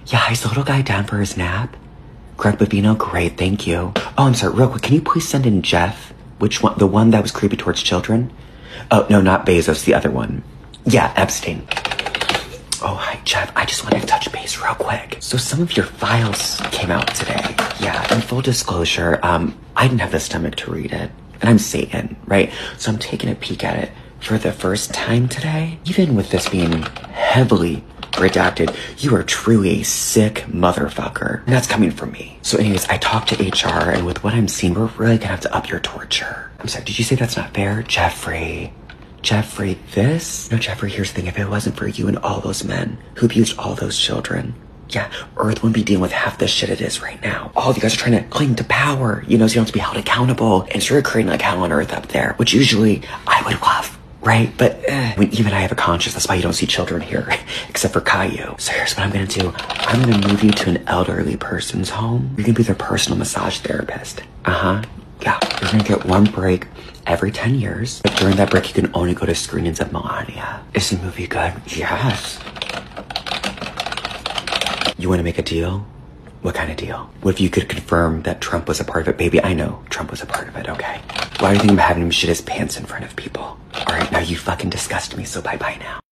Yeah, is the little guy down for his nap? Greg Bavino, great, thank you. Oh, I'm sorry, real quick, can you please send in Jeff? Which one? The one that was creepy towards children? Oh, no, not Bezos, the other one. Yeah, Epstein. Oh, hi, Jeff. I just wanted to touch base real quick. So some of your files came out today. Yeah, in full disclosure, I didn't have the stomach to read it. And I'm Satan, right? So I'm taking a peek at it for the first time today. Even with this being heavily redacted, you are truly a sick motherfucker. And that's coming from me. So anyways, I talked to HR, and with what I'm seeing, we're really gonna have to up your torture. I'm sorry, did you say that's not fair? Jeffrey, this? No, Jeffrey, here's the thing. If it wasn't for you and all those men who abused all those children, yeah, Earth wouldn't be dealing with half the shit it is right now. All of you guys are trying to cling to power, you know, so you don't have to be held accountable. And so you're creating like hell on Earth up there, which usually I would love. Right? But when even I have a conscience, that's why you don't see children here, except for Caillou. So here's what I'm gonna do. I'm gonna move you to an elderly person's home. You're gonna be their personal massage therapist. Yeah, you're gonna get one break every 10 years. But during that break, you can only go to screenings of Melania. Is the movie good? Yes. You wanna make a deal? What kind of deal? What if you could confirm that Trump was a part of it? Baby, I know Trump was a part of it, okay? Why do you think I'm having him shit his pants in front of people? All right, now you fucking disgust me, so bye-bye now.